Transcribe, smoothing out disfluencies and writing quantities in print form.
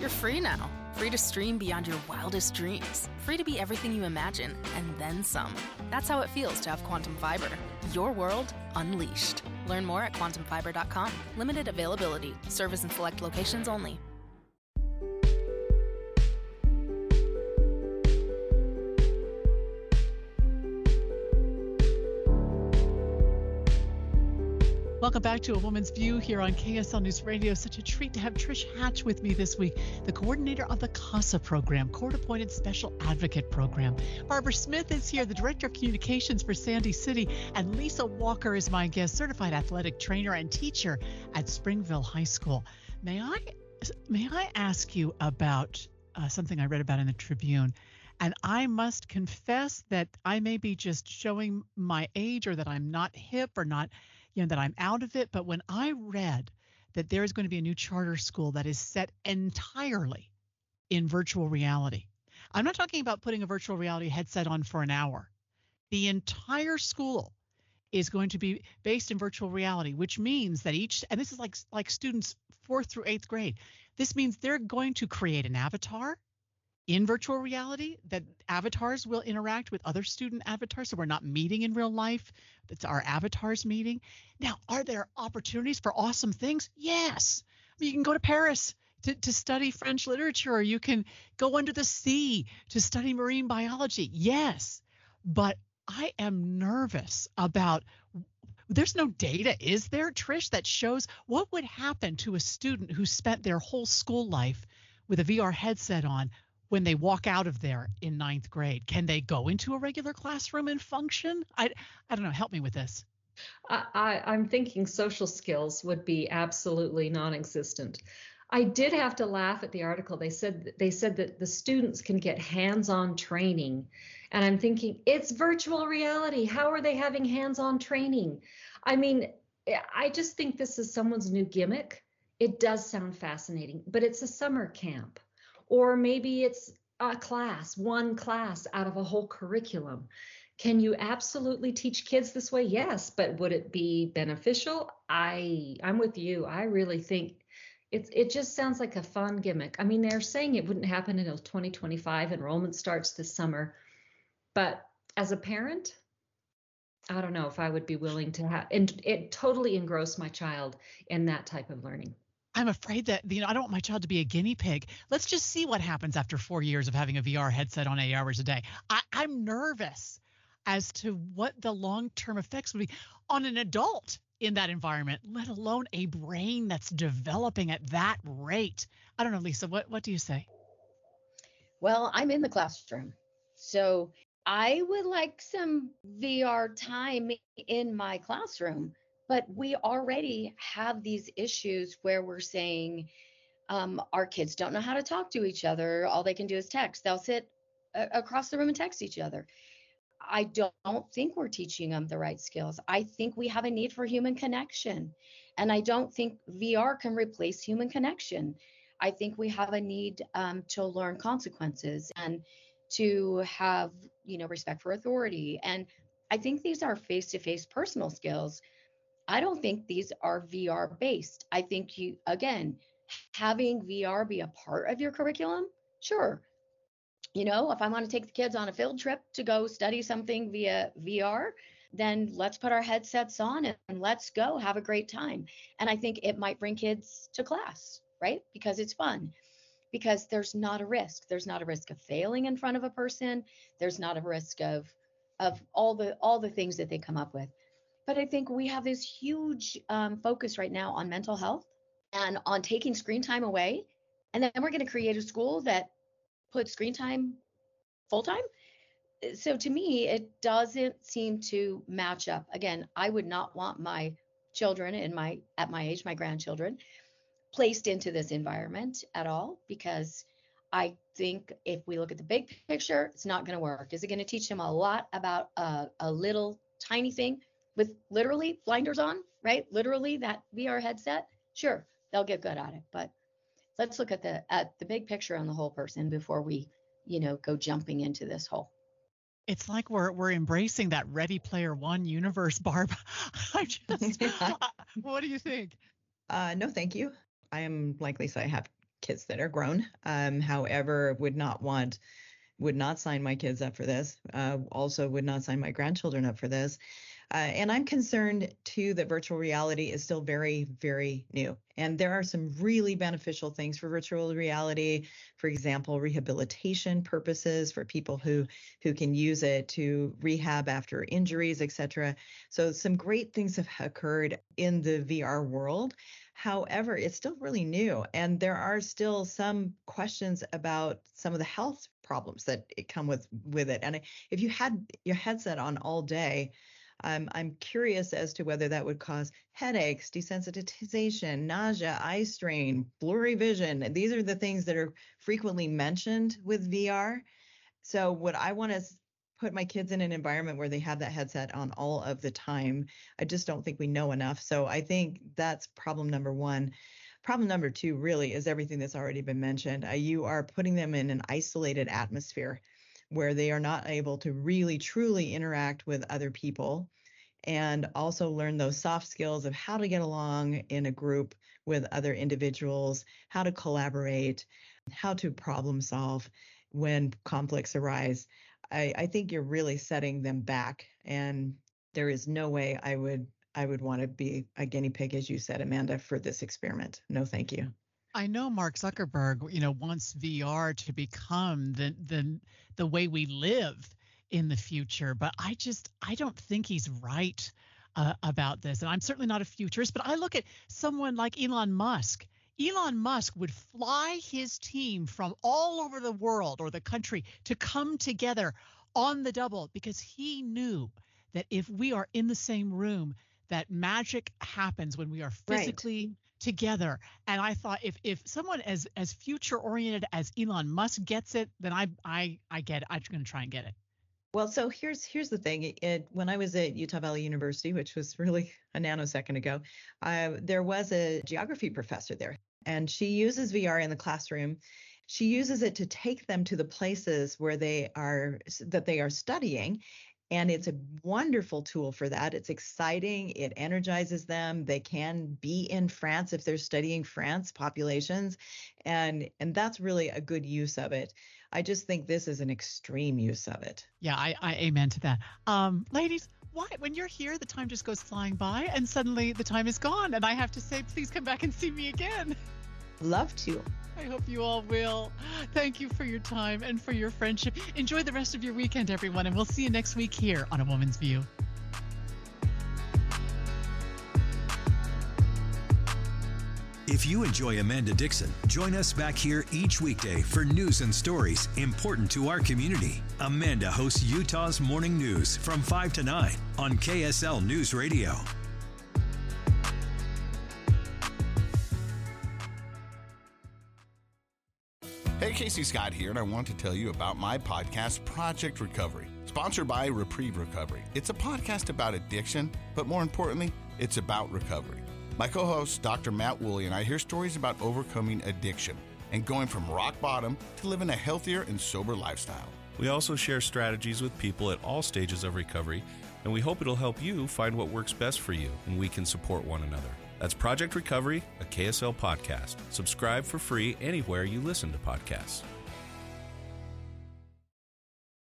You're free now. Free to stream beyond your wildest dreams. Free to be everything you imagine, and then some. That's how it feels to have Quantum Fiber. Your world unleashed. Learn more at quantumfiber.com. Limited availability. Service in select locations only. Welcome back to A Woman's View here on KSL News Radio. Such a treat to have Trish Hatch with me this week, the coordinator of the CASA program, Court-Appointed Special Advocate Program. Barbara Smith is here, the Director of Communications for Sandy City, and Lisa Walker is my guest, certified athletic trainer and teacher at Springville High School. May I ask you about something I read about in the Tribune? And I must confess that I may be just showing my age, or that I'm not hip, or not, that I'm out of it. But when I read that there is going to be a new charter school that is set entirely in virtual reality, I'm not talking about putting a virtual reality headset on for an hour. The entire school is going to be based in virtual reality, which means that and this is like students 4th through 8th grade, this means they're going to create an avatar in virtual reality, that avatars will interact with other student avatars. So we're not meeting in real life. It's our avatars meeting. Now, are there opportunities for awesome things? Yes. You can go to Paris to study French literature, or you can go under the sea to study marine biology. Yes. But I am nervous about, there's no data, is there, Trish, that shows what would happen to a student who spent their whole school life with a VR headset on when they walk out of there in 9th grade? Can they go into a regular classroom and function? I don't know. Help me with this. I'm thinking social skills would be absolutely non-existent. I did have to laugh at the article. They said that the students can get hands-on training. And I'm thinking, it's virtual reality. How are they having hands-on training? I mean, I just think this is someone's new gimmick. It does sound fascinating, but it's a summer camp. Or maybe it's one class out of a whole curriculum. Can you absolutely teach kids this way? Yes, but would it be beneficial? I'm with you. I really think it just sounds like a fun gimmick. I mean, they're saying it wouldn't happen until 2025. Enrollment starts this summer. But as a parent, I don't know if I would be willing to have, and it totally engross my child in that type of learning. I'm afraid that, I don't want my child to be a guinea pig. Let's just see what happens after 4 years of having a VR headset on 8 hours a day. I'm nervous as to what the long-term effects would be on an adult in that environment, let alone a brain that's developing at that rate. I don't know, Lisa, what do you say? Well, I'm in the classroom, so I would like some VR time in my classroom. But we already have these issues where we're saying our kids don't know how to talk to each other. All they can do is text. They'll sit across the room and text each other. I don't think we're teaching them the right skills. I think we have a need for human connection. And I don't think VR can replace human connection. I think we have a need to learn consequences and to have, respect for authority. And I think these are face-to-face personal skills. I don't think these are VR based. I think having VR be a part of your curriculum, sure. If I want to take the kids on a field trip to go study something via VR, then let's put our headsets on and let's go have a great time. And I think it might bring kids to class, right? Because it's fun. Because there's not a risk. There's not a risk of failing in front of a person. There's not a risk of all the things that they come up with. But I think we have this huge focus right now on mental health and on taking screen time away. And then we're going to create a school that puts screen time full time. So to me, it doesn't seem to match up. Again, I would not want my children at my age, my grandchildren, placed into this environment at all, because I think if we look at the big picture, it's not going to work. Is it going to teach them a lot about a little tiny thing with literally blinders on, right? Literally that VR headset? Sure, they'll get good at it. But let's look at the big picture on the whole person before we, go jumping into this hole. It's like we're embracing that Ready Player One universe, Barb. What do you think? No, thank you. I am like Lisa. I have kids that are grown. However, would not sign my kids up for this. Also would not sign my grandchildren up for this. And I'm concerned too that virtual reality is still very, very new. And there are some really beneficial things for virtual reality. For example, rehabilitation purposes for people who can use it to rehab after injuries, etc. So some great things have occurred in the VR world. However, it's still really new, and there are still some questions about some of the health problems that come with it. And if you had your headset on all day, I'm curious as to whether that would cause headaches, desensitization, nausea, eye strain, blurry vision. These are the things that are frequently mentioned with VR. So would I want to put my kids in an environment where they have that headset on all of the time? I just don't think we know enough. So I think that's problem number one. Problem number two really is everything that's already been mentioned. You are putting them in an isolated atmosphere where they are not able to really truly interact with other people, and also learn those soft skills of how to get along in a group with other individuals, how to collaborate, how to problem solve when conflicts arise. I think you're really setting them back, and there is no way I would want to be a guinea pig, as you said, Amanda, for this experiment. No, thank you. I know Mark Zuckerberg, wants VR to become the way we live in the future, but I don't think he's right about this. And I'm certainly not a futurist, but I look at someone like Elon Musk. Elon Musk would fly his team from all over the world or the country to come together on the double because he knew that if we are in the same room, that magic happens when we are physically together. And I thought if someone as future oriented as Elon Musk gets it, then I get it. I'm going to try and get it. Well, so here's the thing. When I was at Utah Valley University, which was really a nanosecond ago, there was a geography professor there, and she uses VR in the classroom. She uses it to take them to the places where they are studying. And it's a wonderful tool for that. It's exciting. It energizes them. They can be in France if they're studying France populations. And that's really a good use of it. I just think this is an extreme use of it. Yeah, I amen to that. Ladies, why, when you're here, the time just goes flying by and suddenly the time is gone. And I have to say, please come back and see me again. Love to. I hope you all will. Thank you for your time and for your friendship. Enjoy the rest of your weekend, everyone, and we'll see you next week here on A Woman's View. If you enjoy Amanda Dixon, join us back here each weekday for news and stories important to our community. Amanda hosts Utah's Morning News from 5 to 9 on KSL News Radio. Hey, Casey Scott here, and I want to tell you about my podcast, Project Recovery, sponsored by Reprieve Recovery. It's a podcast about addiction, but more importantly, it's about recovery. My co-host, Dr. Matt Woolley, and I hear stories about overcoming addiction and going from rock bottom to living a healthier and sober lifestyle. We also share strategies with people at all stages of recovery, and we hope it'll help you find what works best for you, and we can support one another. That's Project Recovery, a KSL podcast. Subscribe for free anywhere you listen to podcasts.